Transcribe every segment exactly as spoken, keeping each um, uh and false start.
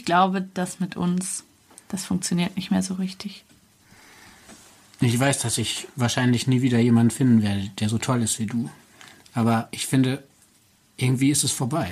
ich glaube, das mit uns, das funktioniert nicht mehr so richtig. Ich weiß, dass ich wahrscheinlich nie wieder jemanden finden werde, der so toll ist wie du. Aber ich finde, irgendwie ist es vorbei.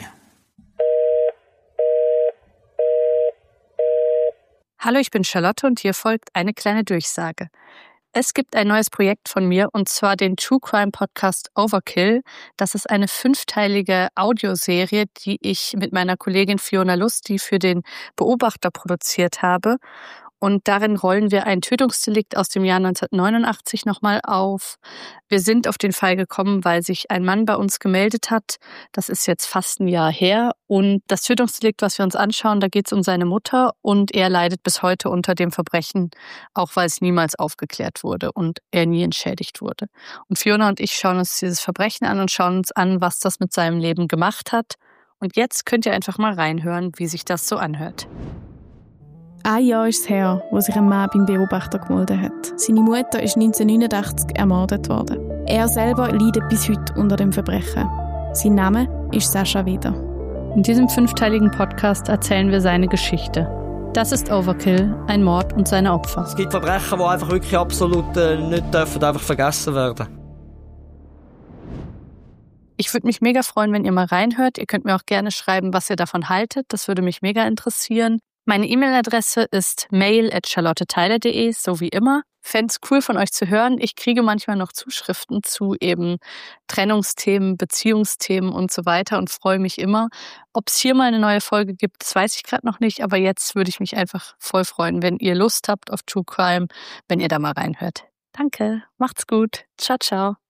Hallo, ich bin Charlotte und hier folgt eine kleine Durchsage. Es gibt ein neues Projekt von mir und zwar den True Crime Podcast Overkill. Das ist eine fünfteilige Audioserie, die ich mit meiner Kollegin Fiona Lusty für den Beobachter produziert habe. Und darin rollen wir ein Tötungsdelikt aus dem Jahr neunzehnhundertneunundachtzig nochmal auf. Wir sind auf den Fall gekommen, weil sich ein Mann bei uns gemeldet hat. Das ist jetzt fast ein Jahr her. Und das Tötungsdelikt, was wir uns anschauen, da geht es um seine Mutter. Und er leidet bis heute unter dem Verbrechen, auch weil es niemals aufgeklärt wurde und er nie entschädigt wurde. Und Fiona und ich schauen uns dieses Verbrechen an und schauen uns an, was das mit seinem Leben gemacht hat. Und jetzt könnt ihr einfach mal reinhören, wie sich das so anhört. Ein Jahr ist es her, wo sich ein Mann beim Beobachter gemeldet hat. Seine Mutter ist neunzehnhundertneunundachtzig ermordet worden. Er selber leidet bis heute unter dem Verbrechen. Sein Name ist Sascha Wieder. In diesem fünfteiligen Podcast erzählen wir seine Geschichte. Das ist Overkill, ein Mord und seine Opfer. Es gibt Verbrechen, die einfach wirklich absolut äh, nicht dürfen, einfach vergessen werden. Ich würde mich mega freuen, wenn ihr mal reinhört. Ihr könnt mir auch gerne schreiben, was ihr davon haltet. Das würde mich mega interessieren. Meine E-Mail-Adresse ist mail at charlotteteiler punkt de, so wie immer. Fänd's cool von euch zu hören. Ich kriege manchmal noch Zuschriften zu eben Trennungsthemen, Beziehungsthemen und so weiter und freue mich immer. Ob es hier mal eine neue Folge gibt, das weiß ich gerade noch nicht, aber jetzt würde ich mich einfach voll freuen, wenn ihr Lust habt auf True Crime, wenn ihr da mal reinhört. Danke, macht's gut. Ciao, ciao.